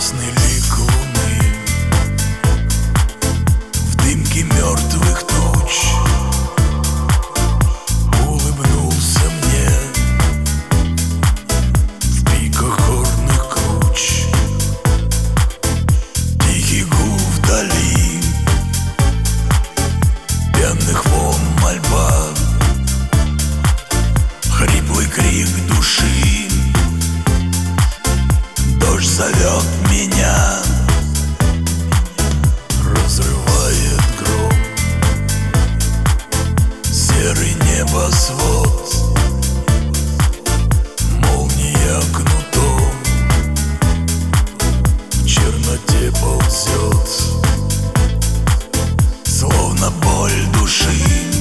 красный лик луны в дымке мертвых туч улыбнулся мне в пиках горных круч. Тихий гул вдали, пенных волн мольба, хриплый крик души. Дождь зовет меня, разрывает гром серый небосвод, молния кнутом в черноте ползет, словно боль души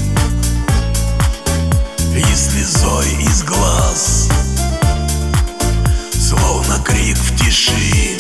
и слезой из глаз, словно крик в тиши.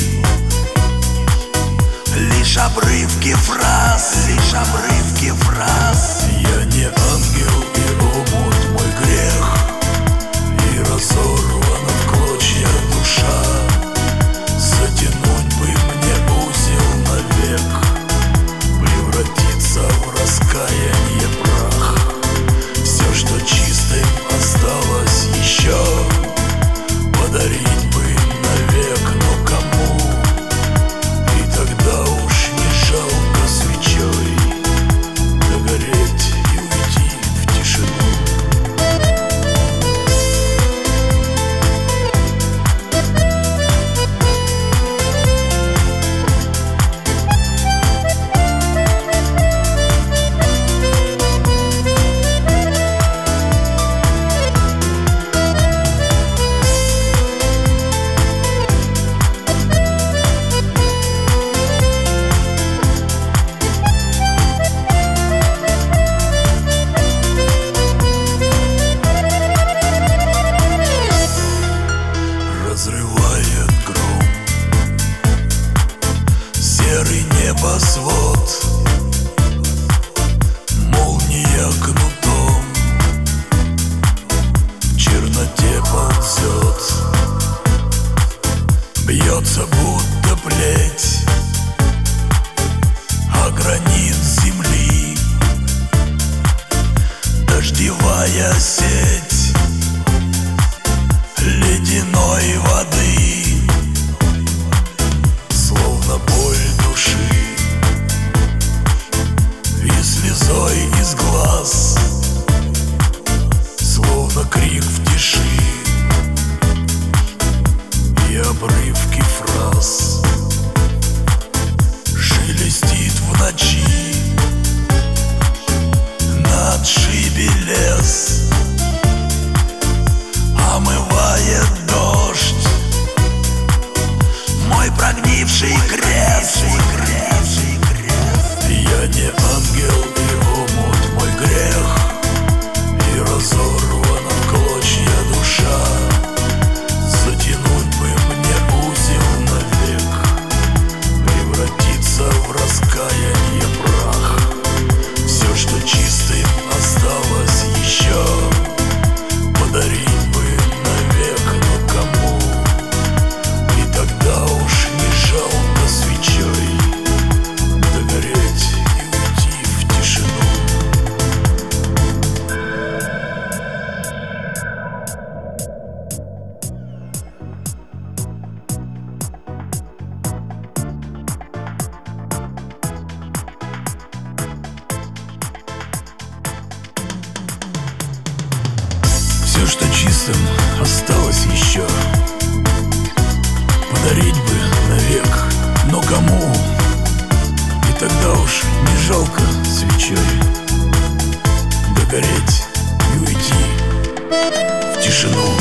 Лишь обрывки фраз, лишь обрывки фраз. Я не ангел, и омут мой грех, и разорвана в клочья душа. Затянуть бы мне узел навек, превратиться в раскаяние прах. Все, что чистым осталось еще, подарить бы навек, но кому? И тогда уж не жалко свечой догореть и уйти в тишину. Разрывает гром серый небосвод, молния кнутом в черноте ползет, бьется будто плеть о гранит земли, дождевая сеть ледяной воды, словно боль души и слезой из глаз, словно крик в тиши и обрывки фраз. Шелестит в ночи на отшибе лес, омывает дождь мой прогнивший крест. Я не ангел, и омут мой грех, и разорвана в клочья душа. Затянуть бы мне узел навек, превратиться в раскаяние прах. Все, что чистым осталось еще, подарить бы навек, но кому? И тогда уж не жалко свечой догореть и уйти в тишину. Все, что чистым осталось еще, подарить бы навек, но кому? И тогда уж не жалко свечой догореть и уйти в тишину.